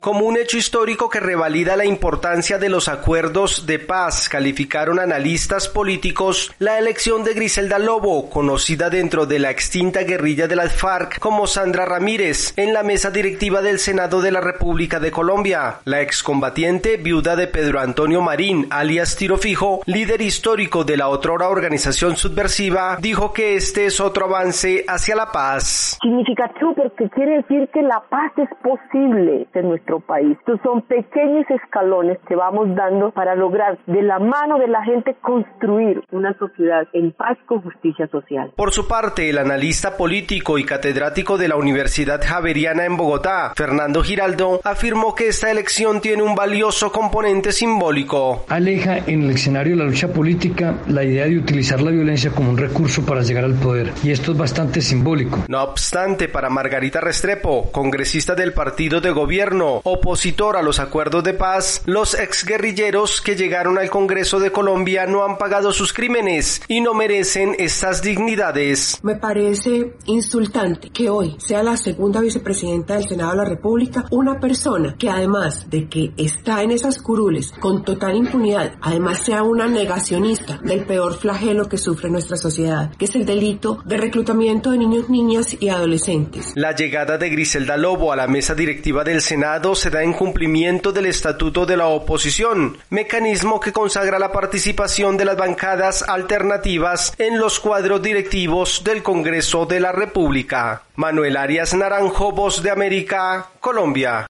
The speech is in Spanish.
Como un hecho histórico que revalida la importancia de los acuerdos de paz, calificaron analistas políticos la elección de Griselda Lobo, conocida dentro de la extinta guerrilla de las FARC como Sandra Ramírez, en la mesa directiva del Senado de la República de Colombia. La excombatiente, viuda de Pedro Antonio Marín, alias Tiro Fijo, líder histórico de la otrora organización subversiva, dijo que este es otro avance hacia la paz. Significativo porque quiere decir que la paz es posible en nuestro país. Estos son pequeños escalones que vamos dando para lograr de la mano de la gente construir una sociedad en paz con justicia social. Por su parte, el analista político y catedrático de la Universidad Javeriana en Bogotá, Fernando Giraldo, afirmó que esta elección tiene un valioso componente simbólico. Aleja en el escenario de la lucha política la idea de utilizar la violencia como un recurso para llegar al poder, y esto es bastante simbólico. No obstante, para Margarita Restrepo, congresista del partido de gobierno, opositor a los acuerdos de paz, los exguerrilleros que llegaron al Congreso de Colombia no han pagado sus crímenes y no merecen estas dignidades. Me parece insultante que hoy sea la segunda vicepresidenta del Senado de la República una persona que, además de que está en esas curules con total impunidad, además sea una negacionista del peor flagelo que sufre nuestra sociedad, que es el delito de reclutamiento de niños, niñas y adolescentes. La llegada de Griselda Lobo a la mesa directiva del Senado se da en cumplimiento del Estatuto de la Oposición, mecanismo que consagra la participación de las bancadas alternativas en los cuadros directivos del Congreso de la República. Manuel Arias Naranjo, Voz de América, Colombia.